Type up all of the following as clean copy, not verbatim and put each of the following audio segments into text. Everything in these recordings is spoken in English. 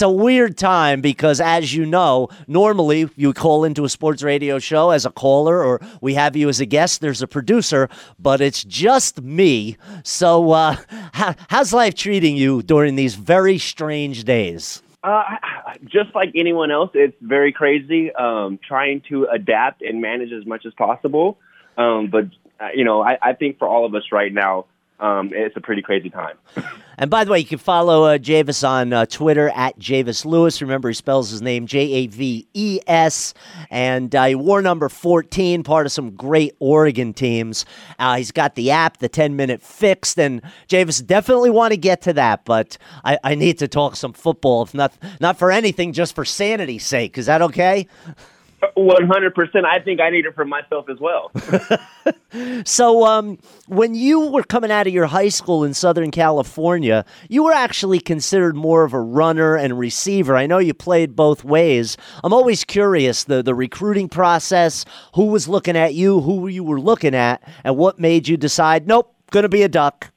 it's a weird time because, as you know, normally you call into a sports radio show as a caller or we have you as a guest. There's a producer, but it's just me. So how's life treating you during these very strange days? Just like anyone else, it's very crazy, trying to adapt and manage as much as possible. But I think for all of us right now, it's a pretty crazy time. And by the way, you can follow Javis on Twitter at Javis Lewis. Remember, he spells his name Javes. And he wore number 14, part of some great Oregon teams. He's got the app, the 10-minute fixed. And Javis, definitely want to get to that. But I need to talk some football, if not for anything, just for sanity's sake. Is that okay? 100%. I think I need it for myself as well. So when you were coming out of your high school in Southern California, you were actually considered more of a runner and receiver. I know you played both ways. I'm always curious, the recruiting process, who was looking at you, who you were looking at, and what made you decide, nope, going to be a Duck.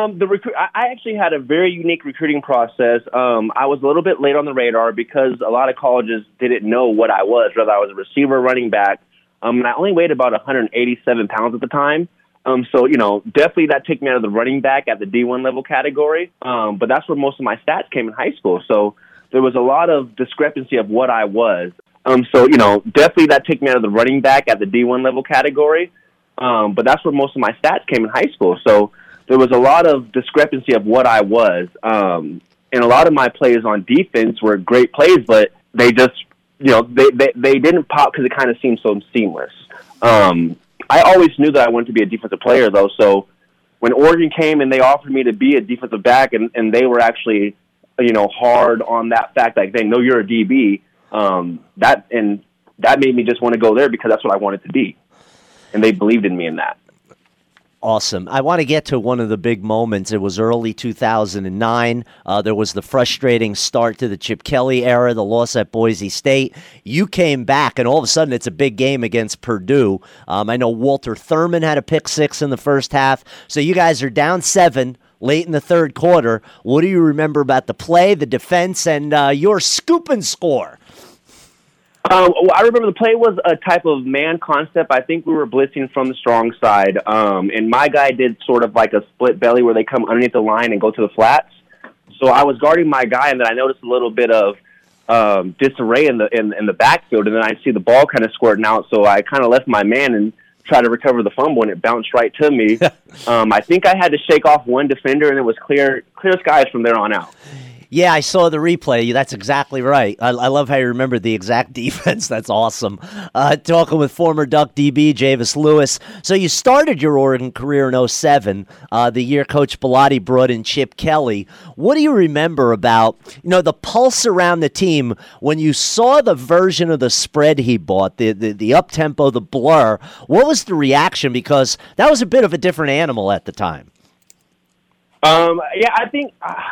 I actually had a very unique recruiting process. I was a little bit late on the radar because a lot of colleges didn't know what I was, whether I was a receiver, running back. And I only weighed about 187 pounds at the time. So definitely that took me out of the running back at the D1 level category. But that's where most of my stats came in high school. So there was a lot of discrepancy of what I was. So definitely that took me out of the running back at the D1 level category. But that's where most of my stats came in high school. So there was a lot of discrepancy of what I was. And a lot of my plays on defense were great plays, but they just, they didn't pop because it kind of seemed so seamless. I always knew that I wanted to be a defensive player, though. So when Oregon came and they offered me to be a defensive back, and they were actually, hard on that fact, like they know you're a DB, that made me just want to go there because that's what I wanted to be. And they believed in me in that. Awesome. I want to get to one of the big moments. It was early 2009. There was the frustrating start to the Chip Kelly era, the loss at Boise State. You came back, and all of a sudden it's a big game against Purdue. I know Walter Thurman had a pick six in the first half. So you guys are down 7 late in the third quarter. What do you remember about the play, the defense, and your scoop and score? I remember the play was a type of man concept. I think we were blitzing from the strong side, and my guy did sort of like a split belly where they come underneath the line and go to the flats. So I was guarding my guy, and then I noticed a little bit of disarray in the backfield, and then I see the ball kind of squirting out. So I kind of left my man and tried to recover the fumble, and it bounced right to me. I think I had to shake off one defender, and it was clear skies from there on out. Yeah, I saw the replay. That's exactly right. I love how you remember the exact defense. That's awesome. Talking with former Duck DB Javis Lewis. So you started your Oregon career in 2007, the year Coach Bellotti brought in Chip Kelly. What do you remember about, the pulse around the team when you saw the version of the spread he bought, the up-tempo, the blur? What was the reaction? Because that was a bit of a different animal at the time. Yeah, I think...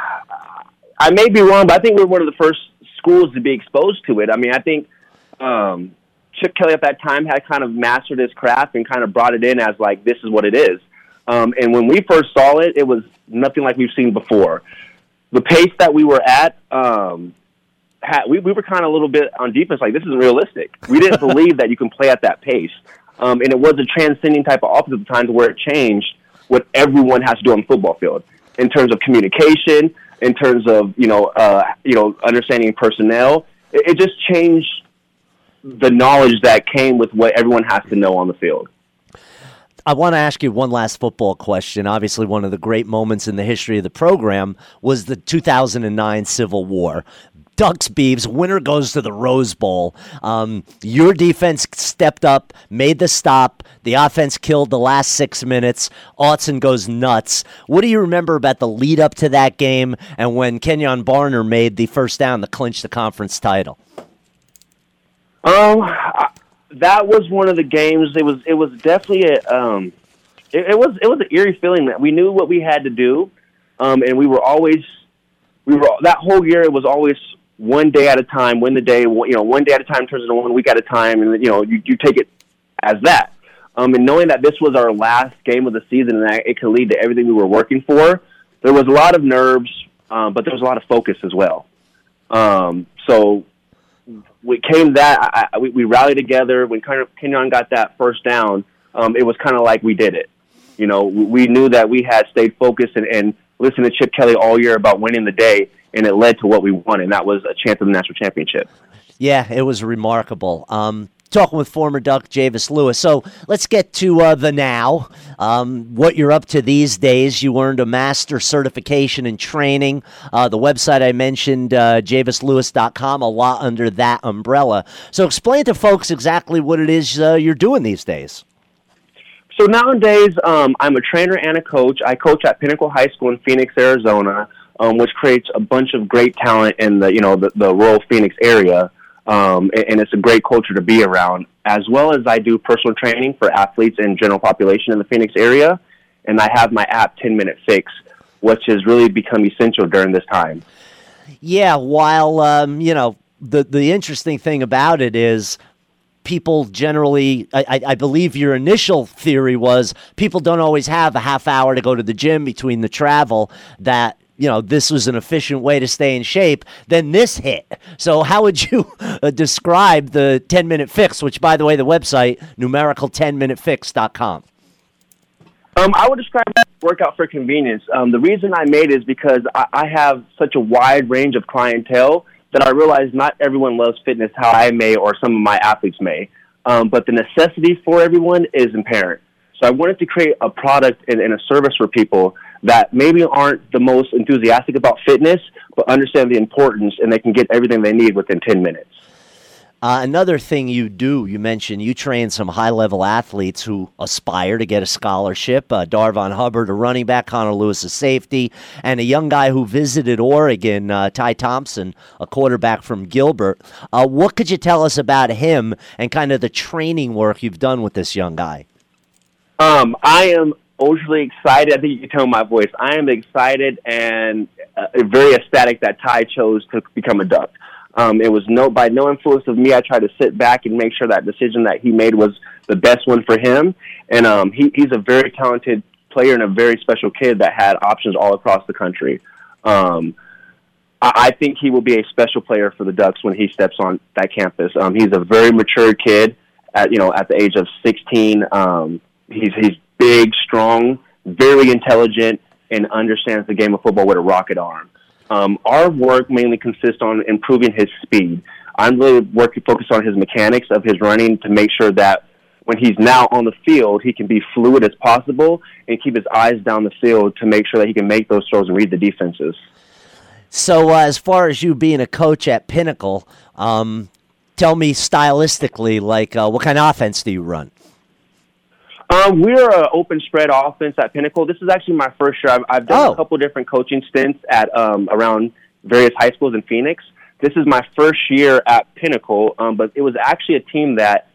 I may be wrong, but I think we were one of the first schools to be exposed to it. I mean, I think Chip Kelly at that time had kind of mastered his craft and kind of brought it in as like, this is what it is. And when we first saw it, it was nothing like we've seen before. The pace that we were at, we were kind of a little bit on defense like, this isn't realistic. We didn't believe that you can play at that pace. And it was a transcending type of offense at the time to where it changed what everyone has to do on the football field in terms of communication, in terms of, understanding personnel. It just changed the knowledge that came with what everyone has to know on the field. I want to ask you one last football question. Obviously, one of the great moments in the history of the program was the 2009 Civil War. Ducks Beavs, winner goes to the Rose Bowl. Your defense stepped up, made the stop. The offense killed the last 6 minutes. Autzen goes nuts. What do you remember about the lead up to that game and when Kenyon Barner made the first down to clinch the conference title? That was one of the games. It was definitely it was an eerie feeling that we knew what we had to do, and that whole year. It was always one day at a time, win the day, one day at a time turns into 1 week at a time, and you take it as that. And knowing that this was our last game of the season and that it could lead to everything we were working for, there was a lot of nerves, but there was a lot of focus as well. So we came that we rallied together. When Kenyon got that first down, it was kind of like we did it. You know, we knew that we had stayed focused and listened to Chip Kelly all year about winning the day, and it led to what we wanted, and that was a chance of the national championship. Yeah, it was remarkable. Talking with former Duck Javis Lewis. So let's get to the now. What you're up to these days. You earned a master certification in training. The website I mentioned, javislewis.com, a lot under that umbrella. So explain to folks exactly what it is you're doing these days. So nowadays, I'm a trainer and a coach. I coach at Pinnacle High School in Phoenix, Arizona, which creates a bunch of great talent in the rural Phoenix area. And it's a great culture to be around, as well as I do personal training for athletes and general population in the Phoenix area. And I have my app 10 Minute Fix, which has really become essential during this time. Yeah, while, the interesting thing about it is people generally, I believe your initial theory was people don't always have a half hour to go to the gym between the travel, that this was an efficient way to stay in shape. Then this hit. So how would you describe the 10-minute fix, which, by the way, the website, numerical10minutefix.com? I would describe that workout for convenience. The reason I made it is because I have such a wide range of clientele that I realize not everyone loves fitness how I may or some of my athletes may. But the necessity for everyone is apparent. So I wanted to create a product and a service for people that maybe aren't the most enthusiastic about fitness, but understand the importance, and they can get everything they need within 10 minutes. Another thing you do, you mentioned you train some high-level athletes who aspire to get a scholarship. Darvon Hubbard, a running back, Connor Lewis, a safety, and a young guy who visited Oregon, Ty Thompson, a quarterback from Gilbert. What could you tell us about him and kind of the training work you've done with this young guy? I am overly excited. I think you can tell my voice. I am excited and very ecstatic that Ty chose to become a Duck. It was by no influence of me. I tried to sit back and make sure that decision that he made was the best one for him. And he's a very talented player and a very special kid that had options all across the country. I think he will be a special player for the Ducks when he steps on that campus. He's a very mature kid at the age of 16. He's big, strong, very intelligent, and understands the game of football with a rocket arm. Our work mainly consists on improving his speed. I'm really focused on his mechanics of his running to make sure that when he's now on the field, he can be fluid as possible and keep his eyes down the field to make sure that he can make those throws and read the defenses. So as far as you being a coach at Pinnacle, tell me stylistically, what kind of offense do you run? We're an open spread offense at Pinnacle. This is actually my first year. I've done a couple different coaching stints at around various high schools in Phoenix. This is my first year at Pinnacle, but it was actually a team that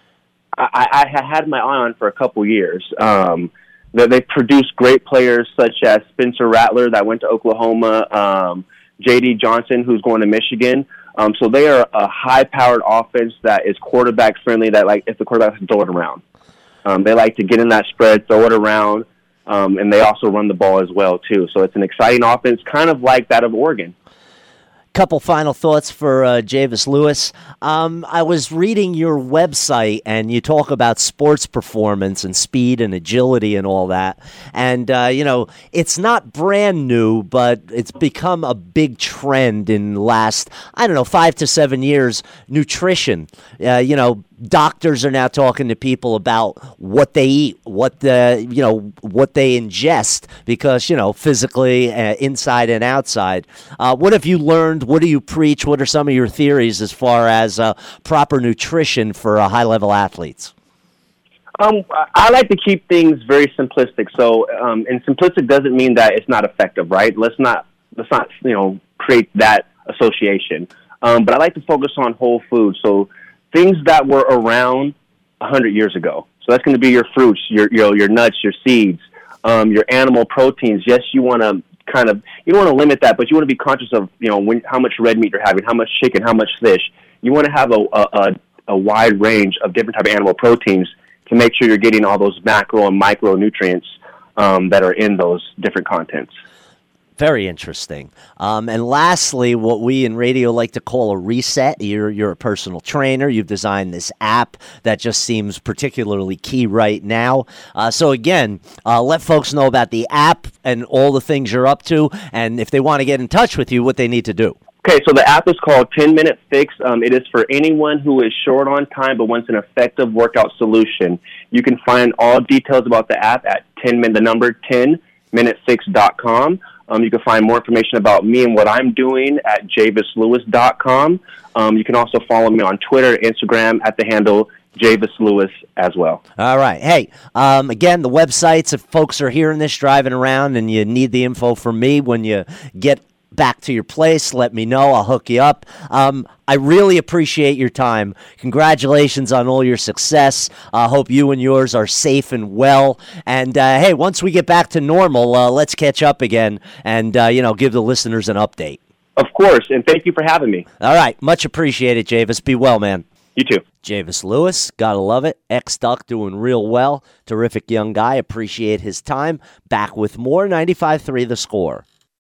I had my eye on for a couple years. They produced great players such as Spencer Rattler that went to Oklahoma, J.D. Johnson, who's going to Michigan. So they are a high-powered offense that is quarterback-friendly, that if the quarterback can throw it around. They like to get in that spread, throw it around, and they also run the ball as well, too. So it's an exciting offense, kind of like that of Oregon. Couple final thoughts for Javis Lewis. I was reading your website, and you talk about sports performance and speed and agility and all that. And, it's not brand new, but it's become a big trend in the last, 5 to 7 years, nutrition. Doctors are now talking to people about what they eat, what they ingest, because, physically, inside and outside. What have you learned? What do you preach? What are some of your theories as far as proper nutrition for high-level athletes? I like to keep things very simplistic. So, and simplistic doesn't mean that it's not effective, right? Let's not create that association. But I like to focus on whole food. So things that were around 100 years ago. So that's going to be your fruits, your nuts, your seeds, your animal proteins. Yes, you want to you don't want to limit that, but you want to be conscious of, how much red meat you're having, how much chicken, how much fish. You want to have a wide range of different type of animal proteins to make sure you're getting all those macro and micronutrients that are in those different contents. Very interesting. And lastly, what we in radio like to call a reset. You're a personal trainer. You've designed this app that just seems particularly key right now. So again, let folks know about the app and all the things you're up to, and if they want to get in touch with you, what they need to do. Okay, so the app is called 10 Minute Fix. It is for anyone who is short on time but wants an effective workout solution. You can find all details about the app at 10minutefix.com. You can find more information about me and what I'm doing at javislewis.com. You can also follow me on Twitter, Instagram at the handle Javis Lewis as well. All right. Hey, again, the websites, if folks are hearing this driving around and you need the info from me when you get back to your place, let me know. I'll hook you up. I really appreciate your time. Congratulations on all your success. I hope you and yours are safe and well. And, hey, once we get back to normal, let's catch up again and, give the listeners an update. Of course, and thank you for having me. All right. Much appreciated, Javis. Be well, man. You too. Javis Lewis, gotta love it. Ex-Duck doing real well. Terrific young guy. Appreciate his time. Back with more 95.3 The Score.